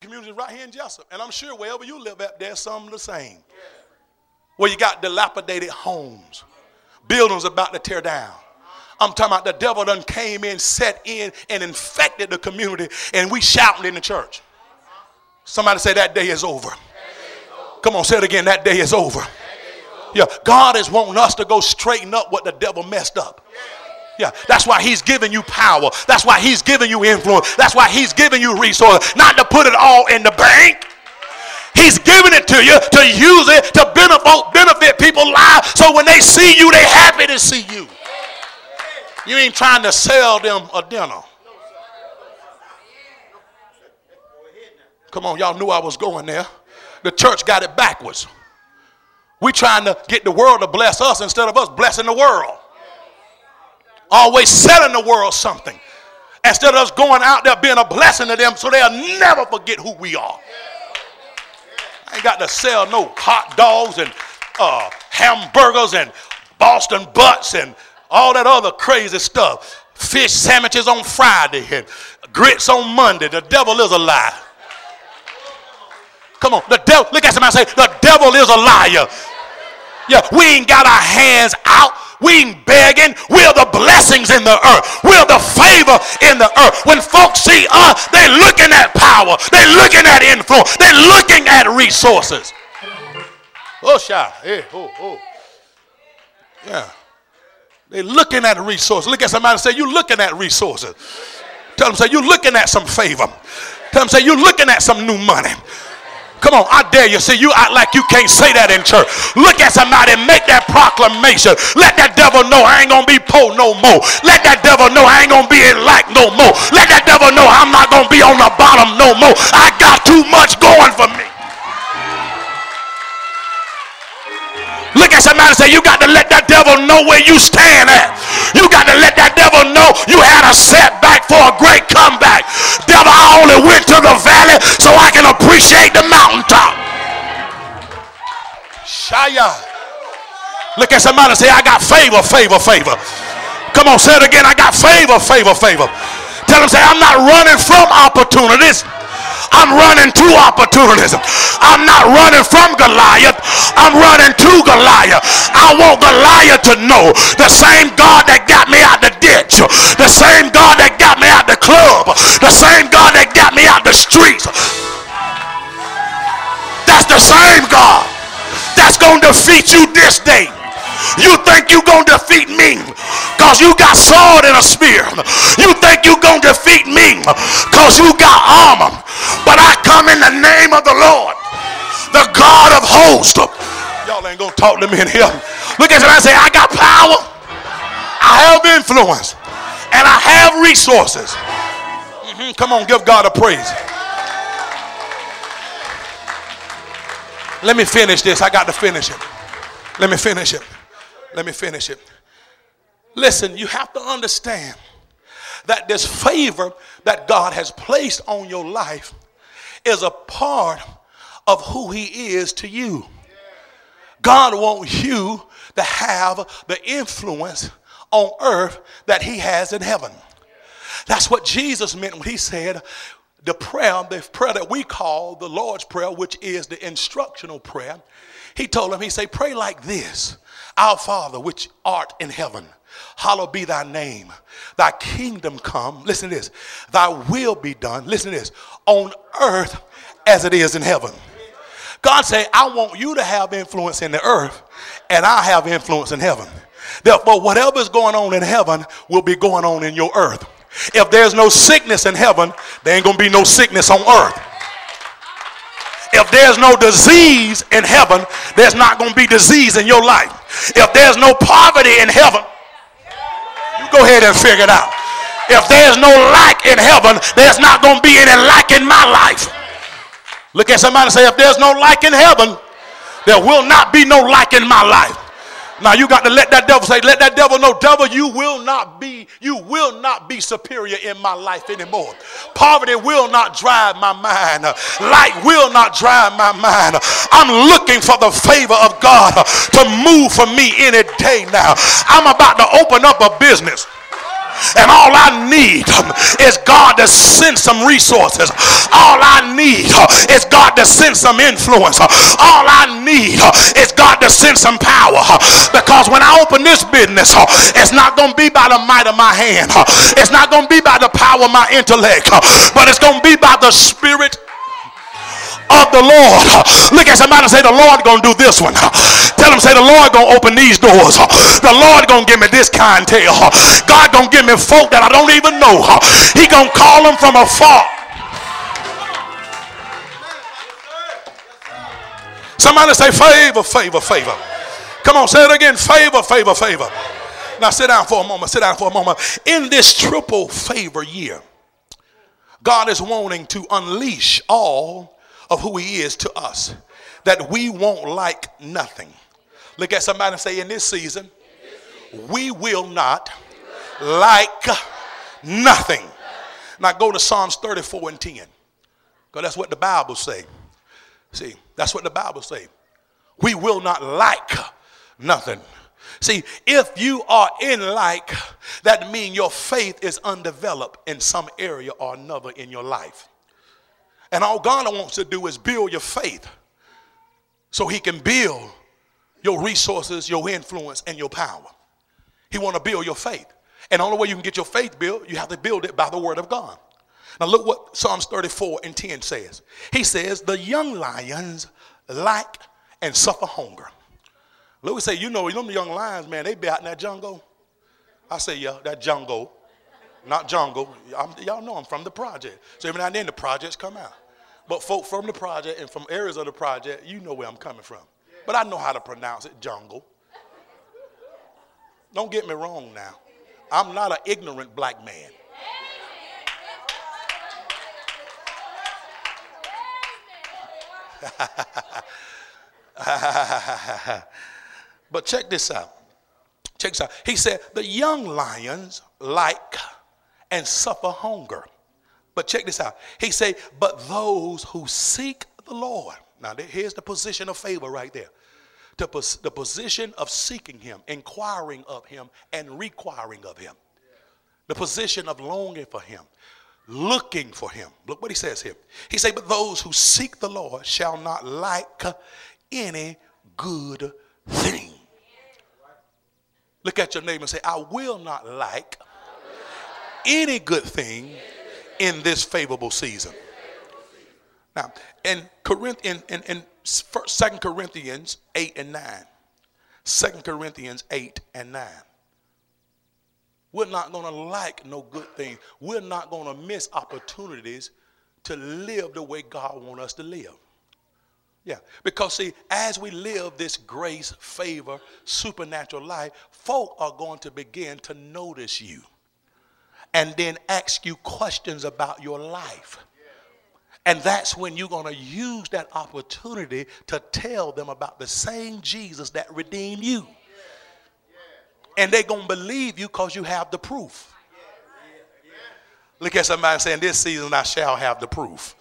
communities right here in Jessup, and I'm sure wherever you live at, there's some the same. Where you got dilapidated homes, buildings about to tear down. I'm talking about the devil done came in, set in, and infected the community, and we shouting in the church. Somebody say that day is over. Come on, say it again, that day is over. Yeah, God is wanting us to go straighten up what the devil messed up. Yeah, that's why he's giving you power. That's why he's giving you influence. That's why he's giving you resources. Not to put it all in the bank. He's giving it to you to use it to benefit people's lives. So when they see you, they're happy to see you. You ain't trying to sell them a dinner. Come on, y'all knew I was going there. The church got it backwards. We trying to get the world to bless us instead of us blessing the world. Always selling the world something instead of us going out there being a blessing to them so they'll never forget who we are. I ain't got to sell no hot dogs and hamburgers and Boston butts and all that other crazy stuff. Fish sandwiches on Friday and grits on Monday. The devil is a lie. Come on, the devil. Look at somebody and say, the devil is a liar. Yeah, we ain't got our hands out. We ain't begging. We're the blessings in the earth. We're the favor in the earth. When folks see us, they're looking at power. They're looking at influence. They're looking at resources. Oh, shy. Hey, oh. Yeah. They're looking at resources. Look at somebody and say, you're looking at resources. Tell them, say, you're looking at some favor. Tell them, say, you're looking at some new money. Come on, I dare you. See, you act like you can't say that in church. Look at somebody and make that proclamation. Let that devil know I ain't going to be poor no more. Let that devil know I ain't going to be in lack no more. Let that devil know I'm not going to be on the bottom no more. I got too much going for me. Look at somebody and say, you got to let that devil know where you stand at. You got to let that devil know you had a setback for a great comeback. Devil, I only went to the valley so I can appreciate the mountaintop. Shaya. Look at somebody and say, I got favor. Come on, say it again. I got favor. Tell them, say, I'm not running from opportunities. I'm running to opportunities. I'm not running from Goliath. I'm running to Goliath. I want Goliath to know the same God that got me out the ditch, the same God that got me out the club, the same God that got me out the streets. That's the same God that's going to defeat you this day. You think you're going to defeat me because you got sword and a spear. You think you're going to defeat me because you got armor. But I come in the name of the Lord, the God of hosts. Y'all ain't going to talk to me in here. Look at somebody and say, I got power, I have influence, and I have resources. Come on, give God a praise. Let me finish this. I got to finish it. Let me finish it. Listen, you have to understand that this favor that God has placed on your life is a part of who he is to you. God wants you to have the influence on earth that he has in heaven. That's what Jesus meant when he said the prayer that we call the Lord's Prayer, which is the instructional prayer. He told him, he said, pray like this. Our Father, which art in heaven, hallowed be thy name. Thy kingdom come. Listen to this. Thy will be done. Listen to this. On earth as it is in heaven. God said, I want you to have influence in the earth, and I have influence in heaven. Therefore, whatever is going on in heaven will be going on in your earth. If there's no sickness in heaven, there ain't going to be no sickness on earth. If there's no disease in heaven, there's not going to be disease in your life. If there's no poverty in heaven, you go ahead and figure it out. If there's no lack in heaven, there's not going to be any lack in my life. Look at somebody and say, if there's no lack in heaven, there will not be no lack in my life. Now you got to let that devil say, let that devil know, devil, you will not be superior in my life anymore. Poverty will not drive my mind. Light will not drive my mind. I'm looking for the favor of God to move for me any day now. I'm about to open up a business. And all I need is God to send some resources. All I need to send some influence. All I need is God to send some power. Because when I open this business, it's not going to be by the might of my hand. It's not going to be by the power of my intellect, but it's going to be by the Spirit of the Lord. Look at somebody and say, the Lord gonna do this one. Tell them, say, the Lord gonna open these doors. The Lord gonna give me this clientele. God gonna give me folk that I don't even know. He gonna call them from afar. Somebody say, favor, favor, favor. Come on, say it again. Favor, favor, favor. Now sit down for a moment. Sit down for a moment. In this triple favor year, God is wanting to unleash all of who he is to us, that we won't like nothing. Look at somebody and say, in this season, we will not like nothing. Now go to Psalms 34 and 10, because that's what the Bible say. See, that's what the Bible say. We will not like nothing. See, if you are in like, that means your faith is undeveloped in some area or another in your life. And all God wants to do is build your faith so he can build your resources, your influence, and your power. He wants to build your faith. And the only way you can get your faith built, you have to build it by the word of God. Now look what Psalms 34 and 10 says. He says, the young lions lack and suffer hunger. Look, we say, you know, them young lions, man, they be out in that jungle. I say, yeah, that jungle. Not jungle. Y'all know I'm from the project. So every now and then the projects come out. But folk from the project and from areas of the project, you know where I'm coming from. But I know how to pronounce it, jungle. Don't get me wrong now. I'm not an ignorant black man. But check this out. Check this out. He said, the young lions like and suffer hunger. But check this out. He said, but those who seek the Lord. Now here's the position of favor right there. The position of seeking him, inquiring of him, and requiring of him. The position of longing for him, looking for him. Look what he says here. He said, but those who seek the Lord shall not lack any good thing. Look at your neighbor and say, I will not lack any good thing in this favorable season. Now, in 2 Corinthians 8 and 9, 2 Corinthians 8 and 9, we're not going to lack no good things. We're not going to miss opportunities to live the way God wants us to live. Yeah, because see, as we live this grace, favor, supernatural life, folk are going to begin to notice you and then ask you questions about your life. And that's when you're going to use that opportunity to tell them about the same Jesus that redeemed you. And they're going to believe you because you have the proof. Look at somebody saying, this season I shall have the proof.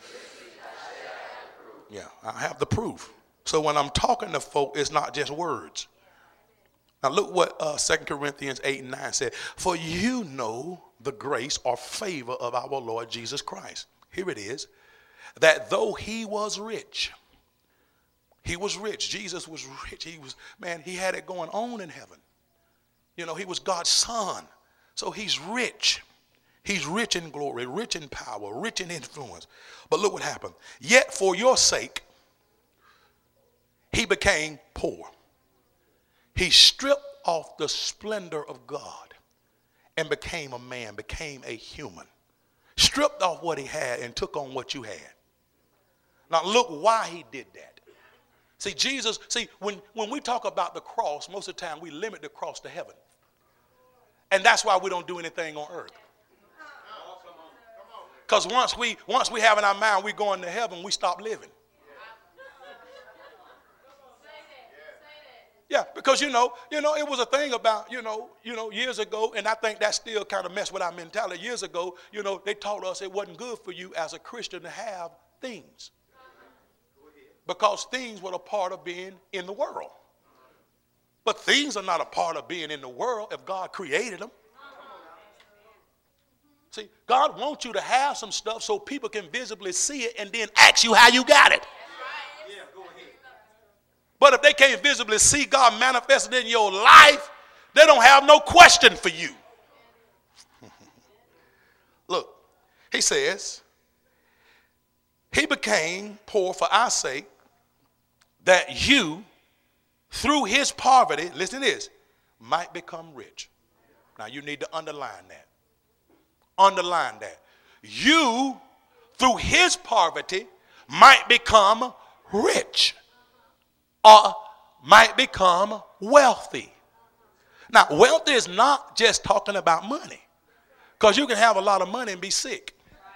Yeah, I have the proof. So when I'm talking to folk, it's not just words. Now look what 2 Corinthians 8 and 9 said. For you know the grace or favor of our Lord Jesus Christ. Here it is. That though he was rich. Jesus was rich. He had it going on in heaven. You know, he was God's son. So he's rich. He's rich in glory, rich in power, rich in influence. But look what happened. Yet for your sake, he became poor. He stripped off the splendor of God and became a man, became a human. Stripped off what he had and took on what you had. Now look why he did that. See, Jesus, when we talk about the cross, most of the time we limit the cross to heaven. And that's why we don't do anything on earth. Because once we have in our mind we're going to heaven, we stop living. Yeah, because you know, it was a thing about, years ago, and I think that still kind of messed with our mentality. Years ago, they taught us it wasn't good for you as a Christian to have things. Because things were a part of being in the world. But things are not a part of being in the world if God created them. See, God wants you to have some stuff so people can visibly see it and then ask you how you got it. But if they can't visibly see God manifested in your life, they don't have no question for you. Look, he says, he became poor for our sake, that you, through his poverty, listen to this, might become rich. Now you need to underline that. Underline that. You, through his poverty, might become rich or might become wealthy. Now, wealth is not just talking about money, because you can have a lot of money and be sick.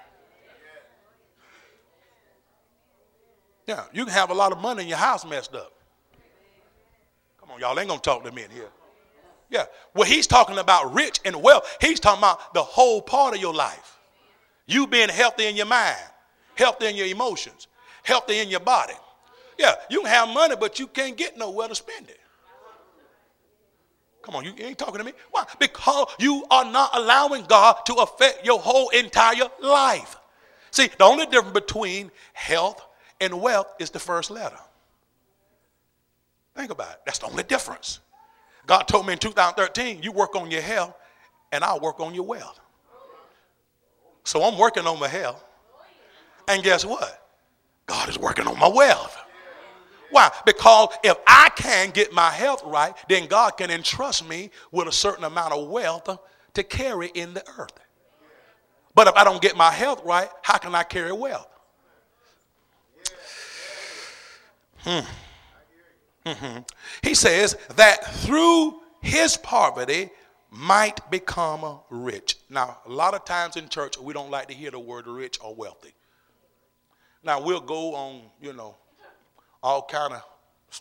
Yeah, you can have a lot of money and your house messed up. Come on, y'all ain't going to talk to me in here. Yeah, well, he's talking about rich and wealth. He's talking about the whole part of your life. You being healthy in your mind, healthy in your emotions, healthy in your body. Yeah, you can have money, but you can't get nowhere to spend it. Come on, you ain't talking to me. Why? Because you are not allowing God to affect your whole entire life. See, the only difference between health and wealth is the first letter. Think about it. That's the only difference. God told me in 2013, you work on your health and I'll work on your wealth. So I'm working on my health. And guess what? God is working on my wealth. Why? Because if I can get my health right, then God can entrust me with a certain amount of wealth to carry in the earth. But if I don't get my health right, how can I carry wealth? He says that through his poverty might become rich. Now, a lot of times in church, we don't like to hear the word rich or wealthy. Now, we'll go on, all kind of,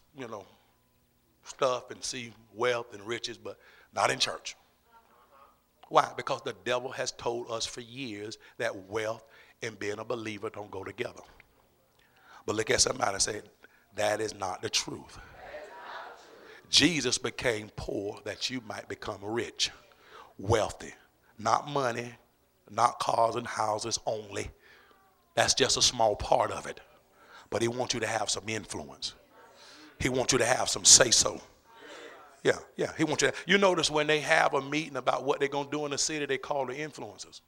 stuff and see wealth and riches, but not in church. Why? Because the devil has told us for years that wealth and being a believer don't go together. But look at somebody and say, that is not the truth. Jesus became poor that you might become rich, wealthy. Not money, not cars and houses only. That's just a small part of it. But he wants you to have some influence. He wants you to have some say-so. Yeah. He wants you to. You notice when they have a meeting about what they're going to do in the city, they call the influencers.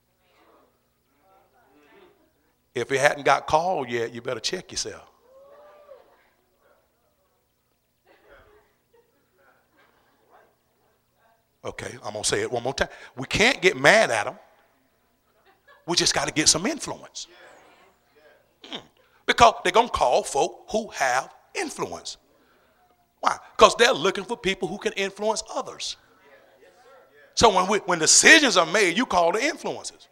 If it hadn't got called yet, you better check yourself. Okay, I'm going to say it one more time. We can't get mad at them. We just got to get some influence. Because they're going to call folk who have influence. Why? Because they're looking for people who can influence others. So when decisions are made, you call the influencers.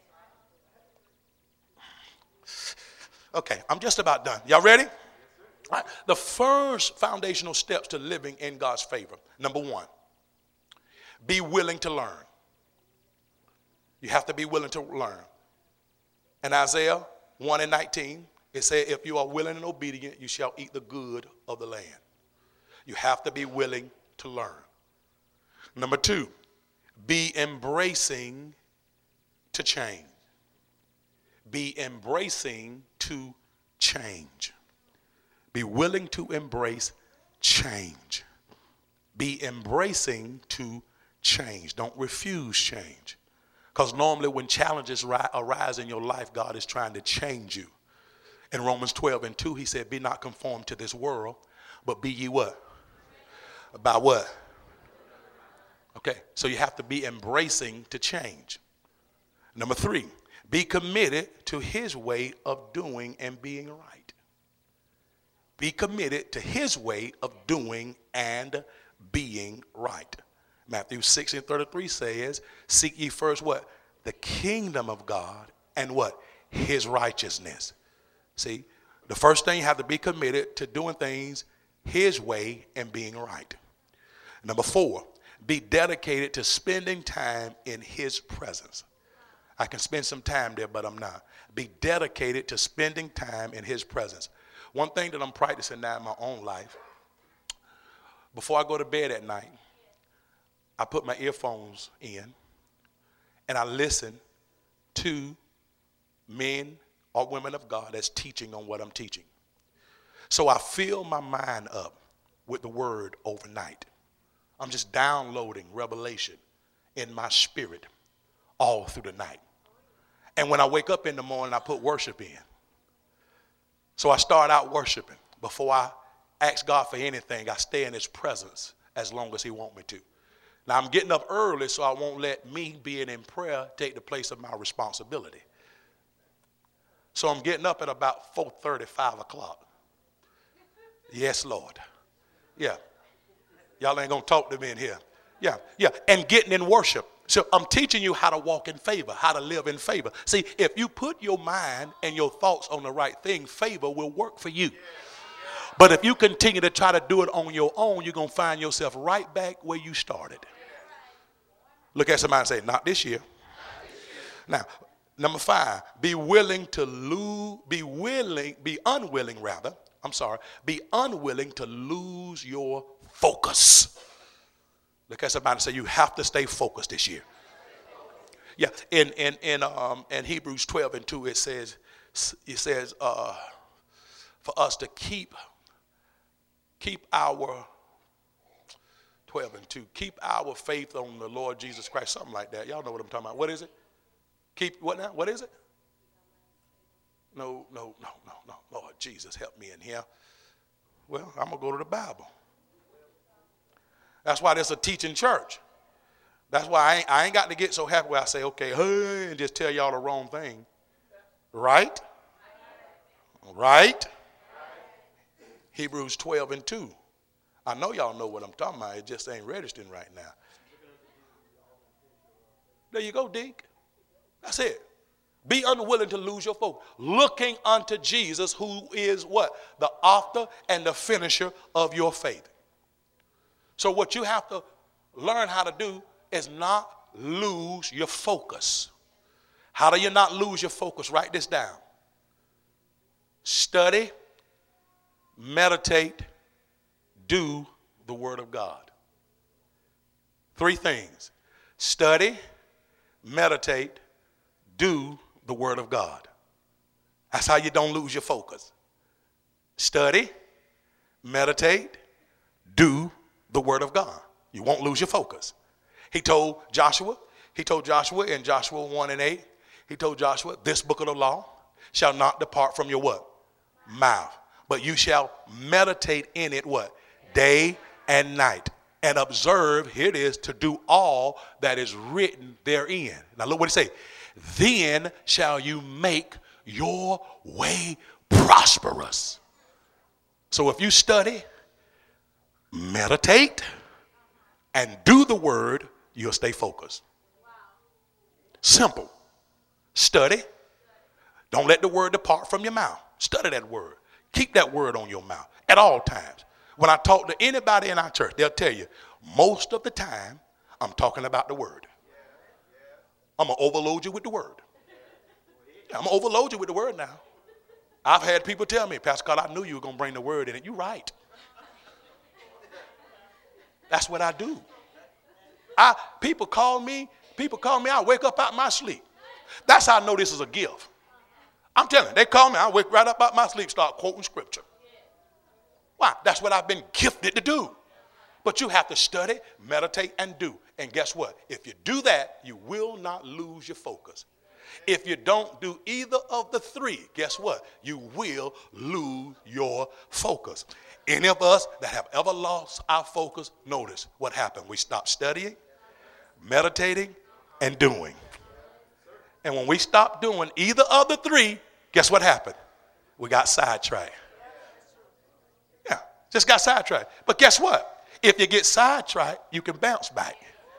Okay, I'm just about done. Y'all ready? All right. The first foundational steps to living in God's favor. Number one, be willing to learn. You have to be willing to learn. In Isaiah 1:19, it said, if you are willing and obedient, you shall eat the good of the land. You have to be willing to learn. Number two, be embracing to change. Be embracing to change. Be willing to embrace change. Be embracing to change. Don't refuse change. Because normally when challenges arise in your life, God is trying to change you. In Romans 12:2, he said, be not conformed to this world, but be ye what? By what? Okay, so you have to be embracing to change. Number three, be committed to his way of doing and being right. Be committed to his way of doing and being right. Matthew 6:33 says, seek ye first what? The kingdom of God and what? His righteousness. See, the first thing you have to be committed to doing things his way and being right. Number four, be dedicated to spending time in his presence. I can spend some time there, but I'm not. Be dedicated to spending time in his presence. One thing that I'm practicing now in my own life, before I go to bed at night, I put my earphones in and I listen to men or women of God that's teaching on what I'm teaching. So I fill my mind up with the word overnight. I'm just downloading revelation in my spirit all through the night. And when I wake up in the morning, I put worship in. So I start out worshiping. Before I ask God for anything, I stay in his presence as long as he wants me to. Now, I'm getting up early, so I won't let me being in prayer take the place of my responsibility. So I'm getting up at about 4:30, 5 o'clock. Yes, Lord. Yeah. Y'all ain't going to talk to me in here. Yeah. And getting in worship. So I'm teaching you how to walk in favor, how to live in favor. See, if you put your mind and your thoughts on the right thing, favor will work for you. But if you continue to try to do it on your own, you're going to find yourself right back where you started. Look at somebody and say, not this year. Now, number 5, be unwilling to lose your focus. Look at somebody and say, you have to stay focused this year. Yeah, in Hebrews 12:2, it says for us to keep our 12:2, keep our faith on the Lord Jesus Christ, something like that. Y'all know what I'm talking about. What is it? Keep what now? What is it? No. Lord Jesus, help me in here. Well, I'm going to go to the Bible. That's why there's a teaching church. That's why I ain't got to get so happy where I say, okay, hey, and just tell y'all the wrong thing. Right? Right? Hebrews 12:2. I know y'all know what I'm talking about. It just ain't registering right now. There you go, Deke. That's it. Be unwilling to lose your focus. Looking unto Jesus, who is what? The author and the finisher of your faith. So what you have to learn how to do is not lose your focus. How do you not lose your focus? Write this down. Study, meditate, do the word of God. 3 things. Study, meditate, do the word of God. That's how you don't lose your focus. Study, meditate, do the word of God. You won't lose your focus. He told Joshua in Joshua 1:8, he told Joshua, this book of the law shall not depart from your what? Mouth. But you shall meditate in it what? Day and night. And observe, here it is, to do all that is written therein. Now look what he say. Then shall you make your way prosperous. So if you study, meditate, and do the word, you'll stay focused. Simple. Study. Don't let the word depart from your mouth. Study that word. Keep that word on your mouth at all times. When I talk to anybody in our church, they'll tell you, most of the time, I'm talking about the word. I'm going to overload you with the word. I'm going to overload you with the word now. I've had people tell me, Pastor Carl, I knew you were going to bring the word in it. You're right. That's what I do. People call me, I wake up out my sleep. That's how I know this is a gift. I'm telling you, they call me, I wake right up out my sleep, start quoting scripture. Why? That's what I've been gifted to do. But you have to study, meditate, and do. And guess what? If you do that, you will not lose your focus. If you don't do either of the 3, guess what? You will lose your focus. Any of us that have ever lost our focus, notice what happened. We stopped studying, meditating, and doing. And when we stopped doing either of the 3, guess what happened? We got sidetracked. Yeah, just got sidetracked. But guess what? If you get sidetracked, you can bounce back.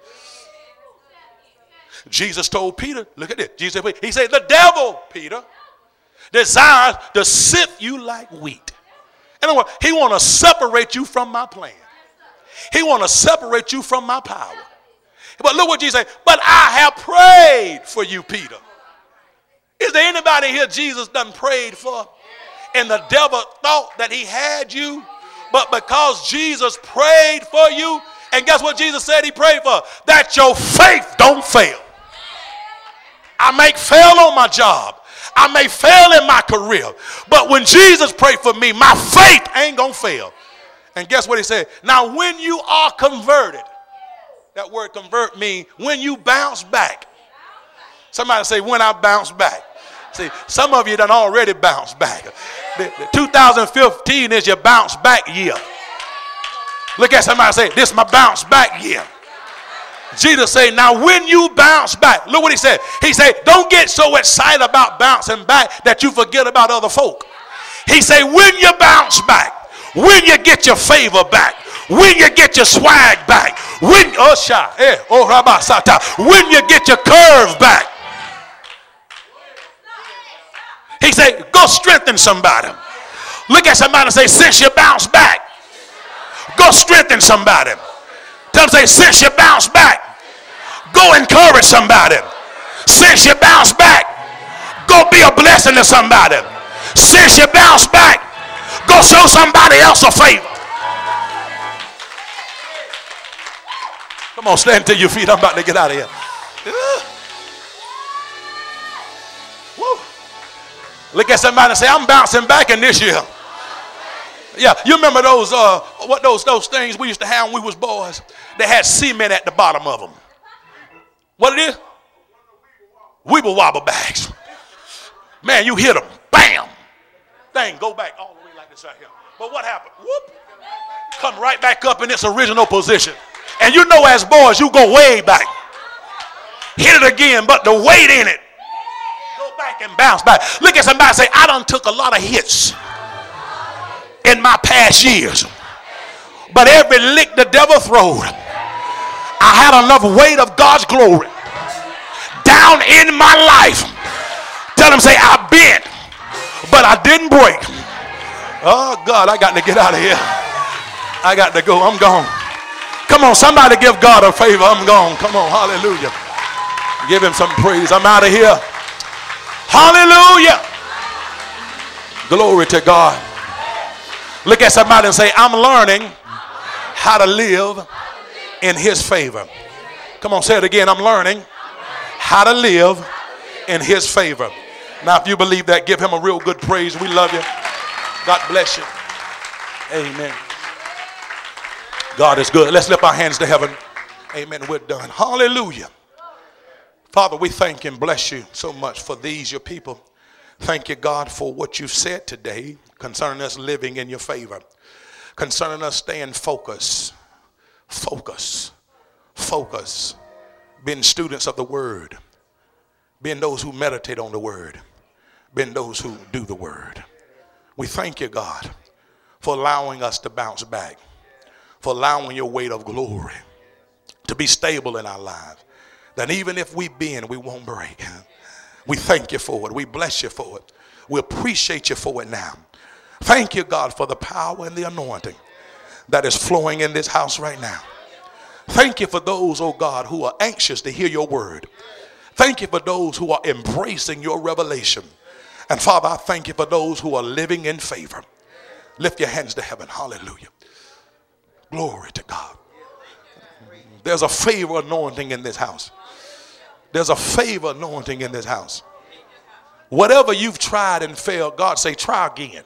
Jesus told Peter, look at this. He said, the devil, Peter, desires to sift you like wheat. In other words, he want to separate you from my plan. He want to separate you from my power. But look what Jesus said. But I have prayed for you, Peter. Is there anybody here Jesus done prayed for? And the devil thought that he had you. But because Jesus prayed for you, and guess what Jesus said he prayed for? That your faith don't fail. I may fail on my job. I may fail in my career. But when Jesus prayed for me, my faith ain't going to fail. And guess what he said? Now when you are converted, that word convert means when you bounce back. Somebody say, when I bounce back. See, some of you done already bounced back. The 2015 is your bounce back year. Look at somebody and say, this is my bounce back year. Jesus said, now when you bounce back, look what he said. He said, don't get so excited about bouncing back that you forget about other folk. He said, when you bounce back, when you get your favor back, when you get your swag back, when when you get your curve back. He said, go strengthen somebody. Look at somebody and say, since you bounce back, go strengthen somebody. Tell them, say, since you bounce back, go encourage somebody. Since you bounce back, go be a blessing to somebody. Since you bounce back, go show somebody else a favor. Come on, stand to your feet. I'm about to get out of here. Woo. Look at somebody and say, I'm bouncing back in this year. Yeah, you remember those those things we used to have when we was boys? They had cement at the bottom of them. What it is? Weeble wobble bags. Man, you hit them, bam, thing go back all the way like this right here. But what happened? Whoop, come right back up in its original position. And you know, as boys, you go way back. Hit it again, but the weight in it, go back and bounce back. Look at somebody and say, I done took a lot of hits in my past years, but every lick the devil throwed, I had enough weight of God's glory down in my life. Tell them, say, I bent, but I didn't break. Oh God, I got to get out of here. I got to go. I'm gone. Come on, somebody give God a favor. I'm gone. Come on, hallelujah. Give him some praise. I'm out of here. Hallelujah. Glory to God. Look at somebody and say, I'm learning how to live in his favor. Come on, say it again. I'm learning how to live in his favor. Now, if you believe that, give him a real good praise. We love you. God bless you. Amen. God is good. Let's lift our hands to heaven. Amen. We're done. Hallelujah. Father, we thank and bless you so much for these, your people. Thank you, God, for what you've said today concerning us living in your favor, concerning us staying focused, being students of the word, being those who meditate on the word, being those who do the word. We thank you, God, for allowing us to bounce back, for allowing your weight of glory to be stable in our lives, that even if we bend, we won't break. We thank you for it. We bless you for it. We appreciate you for it now. Thank you, God, for the power and the anointing that is flowing in this house right now. Thank you for those, oh God, who are anxious to hear your word. Thank you for those who are embracing your revelation. And Father, I thank you for those who are living in favor. Lift your hands to heaven. Hallelujah. Glory to God. There's a favor anointing in this house. There's a favor anointing in this house. Whatever you've tried and failed, God say, try again.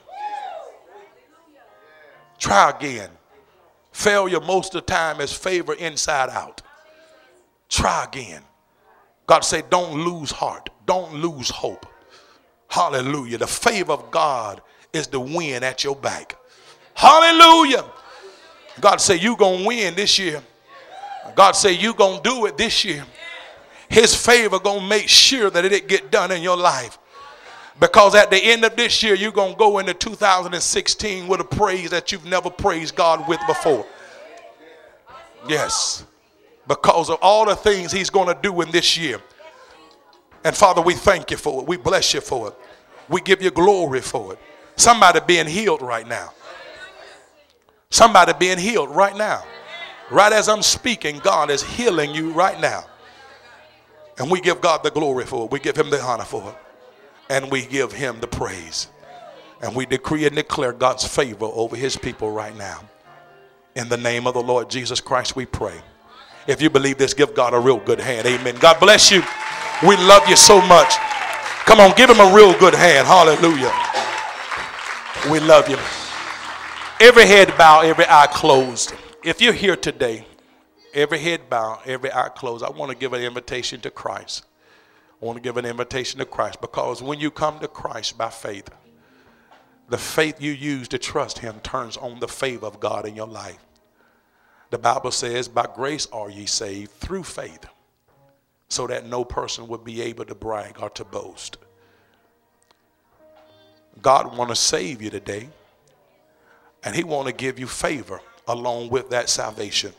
Try again. Failure most of the time is favor inside out. Try again. God say, don't lose heart. Don't lose hope. Hallelujah. The favor of God is the wind at your back. Hallelujah. God say, you gonna win this year. God say, you gonna do it this year. His favor gonna make sure that it get done in your life. Because at the end of this year, you're going to go into 2016 with a praise that you've never praised God with before. Yes. Because of all the things he's going to do in this year. And Father, we thank you for it. We bless you for it. We give you glory for it. Somebody being healed right now. Somebody being healed right now. Right as I'm speaking, God is healing you right now. And we give God the glory for it. We give him the honor for it. And we give him the praise. And we decree and declare God's favor over his people right now. In the name of the Lord Jesus Christ, we pray. If you believe this, give God a real good hand. Amen. God bless you. We love you so much. Come on, give him a real good hand. Hallelujah. We love you. Every head bowed, every eye closed. If you're here today, every head bowed, every eye closed, I want to give an invitation to Christ. I want to give an invitation to Christ, because when you come to Christ by faith, the faith you use to trust him turns on the favor of God in your life. The Bible says, by grace are ye saved through faith, so that no person would be able to brag or to boast. God want to save you today, and he want to give you favor along with that salvation.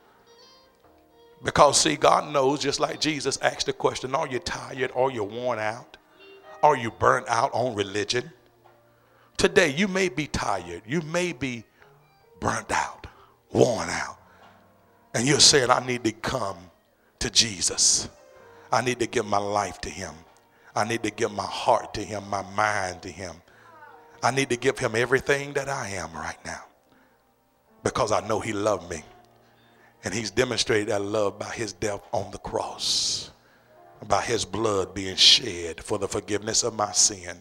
Because see, God knows, just like Jesus asked the question, are you tired? Are you worn out? Are you burnt out on religion? Today, you may be tired. You may be burnt out, worn out. And you're saying, I need to come to Jesus. I need to give my life to him. I need to give my heart to him, my mind to him. I need to give him everything that I am right now, because I know he loved me. And he's demonstrated that love by his death on the cross, by his blood being shed for the forgiveness of my sin.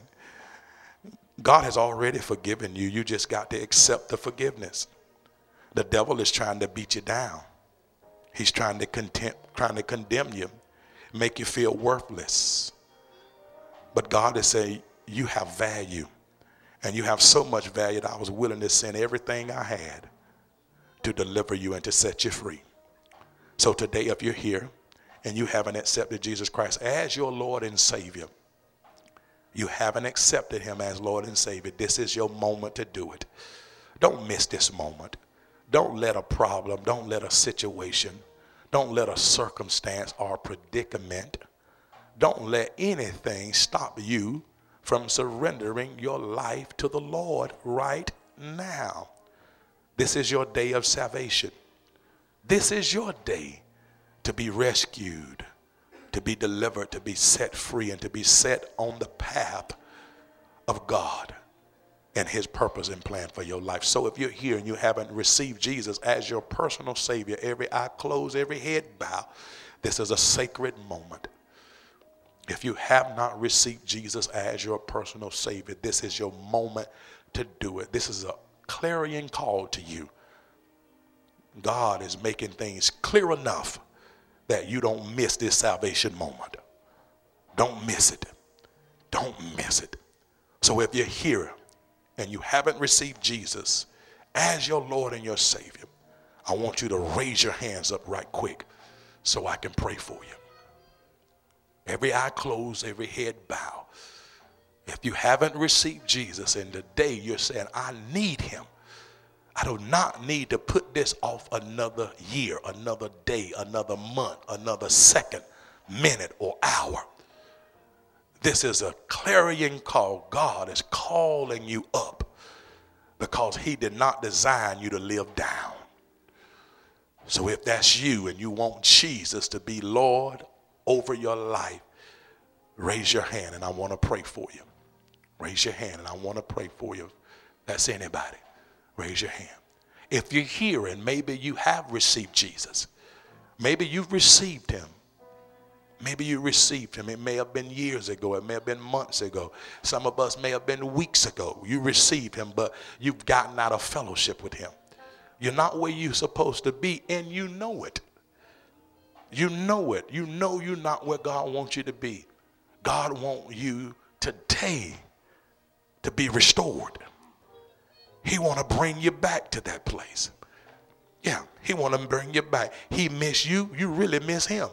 God has already forgiven you. You just got to accept the forgiveness. The devil is trying to beat you down. He's trying to condemn you, make you feel worthless. But God is saying, you have value. And you have so much value that I was willing to send everything I had to deliver you and to set you free. So today, if you're here and you haven't accepted Jesus Christ as your Lord and Savior, you haven't accepted him as Lord and Savior, this is your moment to do it. Don't miss this moment. Don't let a problem, don't let a situation, don't let a circumstance or predicament, don't let anything stop you from surrendering your life to the Lord right now. This is your day of salvation. This is your day to be rescued, to be delivered, to be set free, and to be set on the path of God and his purpose and plan for your life. So if you're here and you haven't received Jesus as your personal Savior, every eye closed, every head bow, this is a sacred moment. If you have not received Jesus as your personal Savior, this is your moment to do it. This is a clarion call to you. God is making things clear enough that you don't miss this salvation moment. Don't miss it. Don't miss it. So if you're here and you haven't received Jesus as your Lord and your Savior, I want you to raise your hands up right quick so I can pray for you. Every eye closed, every head bow. If you haven't received Jesus and today you're saying, I need him. I do not need to put this off another year, another day, another month, another second, minute, or hour. This is a clarion call. God is calling you up because he did not design you to live down. So if that's you and you want Jesus to be Lord over your life, raise your hand and I want to pray for you. Raise your hand and I want to pray for you. That's anybody. Raise your hand. If you're here and maybe you have received Jesus, maybe you've received him. Maybe you received him. It may have been years ago. It may have been months ago. Some of us may have been weeks ago. You received him, but you've gotten out of fellowship with him. You're not where you're supposed to be, and you know it. You know it. You know you're not where God wants you to be. God wants you today to be restored. He want to bring you back to that place. Yeah, he want to bring you back. He miss you. You really miss him.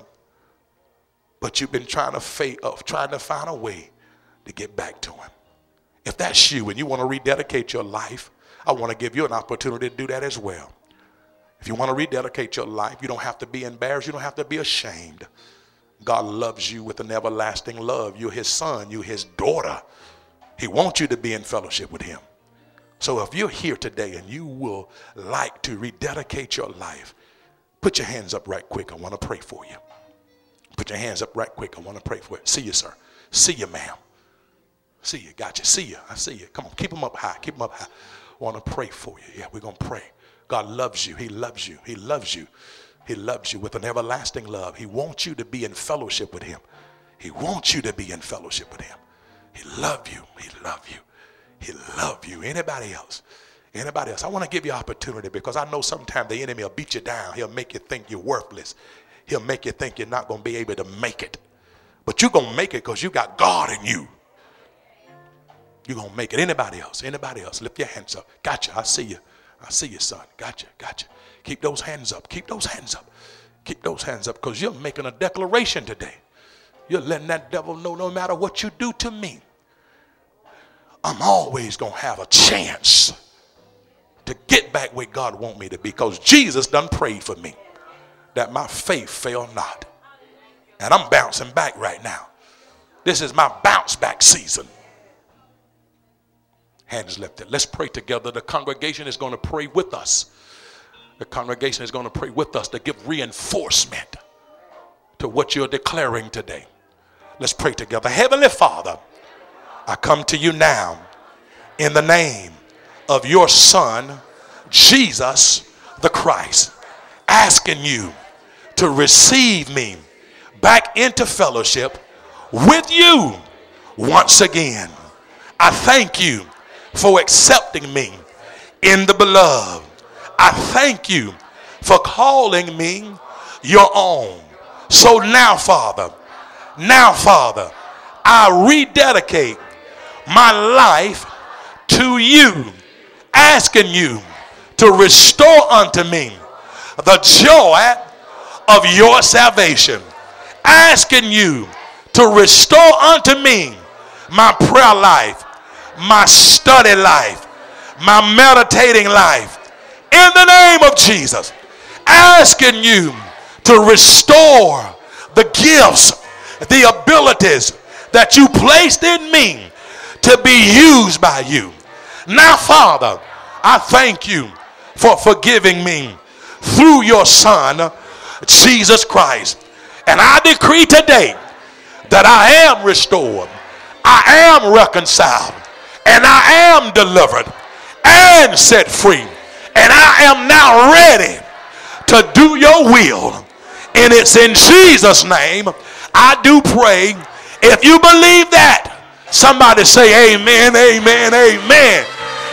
But you've been trying to find a way to get back to him. If that's you and you want to rededicate your life, I want to give you an opportunity to do that as well. If you want to rededicate your life, you don't have to be embarrassed. You don't have to be ashamed. God loves you with an everlasting love. You're his son. You're his daughter. He wants you to be in fellowship with him. So if you're here today and you will like to rededicate your life, put your hands up right quick. I want to pray for you. Put your hands up right quick. I want to pray for you. See you, sir. See you, ma'am. See you. Got you. See you. I see you. Come on. Keep them up high. Keep them up high. I want to pray for you. Yeah, we're going to pray. God loves you. He loves you. He loves you. He loves you with an everlasting love. He wants you to be in fellowship with him. He wants you to be in fellowship with him. He loves you. He loves you. He loves you. Anybody else? Anybody else? I want to give you opportunity because I know sometimes the enemy will beat you down. He'll make you think you're worthless. He'll make you think you're not going to be able to make it. But you're going to make it because you got God in you. You're going to make it. Anybody else? Anybody else? Lift your hands up. Gotcha. I see you. I see you, son. Gotcha. Gotcha. Keep those hands up. Keep those hands up. Keep those hands up because you're making a declaration today. You're letting that devil know no matter what you do to me, I'm always going to have a chance to get back where God wants me to be because Jesus done prayed for me that my faith fail not. And I'm bouncing back right now. This is my bounce back season. Hands lifted. Let's pray together. The congregation is going to pray with us. The congregation is going to pray with us to give reinforcement to what you're declaring today. Let's pray together. Heavenly Father, I come to you now in the name of your Son, Jesus the Christ, asking you to receive me back into fellowship with you once again. I thank you for accepting me in the beloved. I thank you for calling me your own. So now, Father, I rededicate my life to you, asking you to restore unto me the joy of your salvation, asking you to restore unto me my prayer life, my study life, my meditating life, in the name of Jesus, asking you to restore the gifts, the abilities that you placed in me to be used by you. Now, Father, I thank you for forgiving me through your Son, Jesus Christ. And I decree today that I am restored, I am reconciled, and I am delivered and set free. And I am now ready to do your will. And it's in Jesus' name I do pray. If you believe that, somebody say amen, amen, amen.